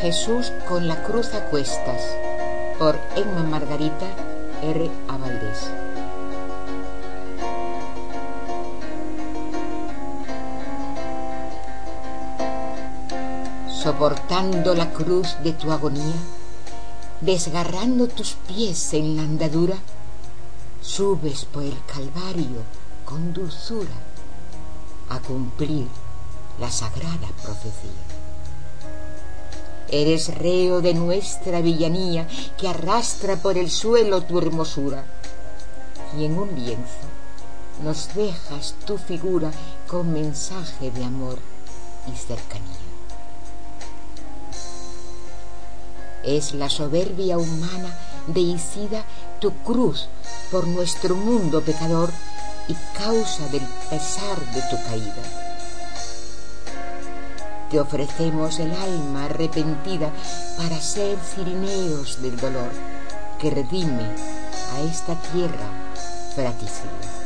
Jesús con la cruz a cuestas, por Emma Margarita R. A. Valdés. Soportando la cruz de tu agonía, desgarrando tus pies en la andadura, subes por el Calvario con dulzura a cumplir la sagrada profecía. Eres reo de nuestra villanía que arrastra por el suelo tu hermosura, y en un lienzo nos dejas tu figura con mensaje de amor y cercanía. Es la soberbia humana deicida tu cruz por nuestro mundo pecador y causa del pesar de tu caída. Te ofrecemos el alma arrepentida para ser cirineos del dolor que redime a esta tierra fratricida.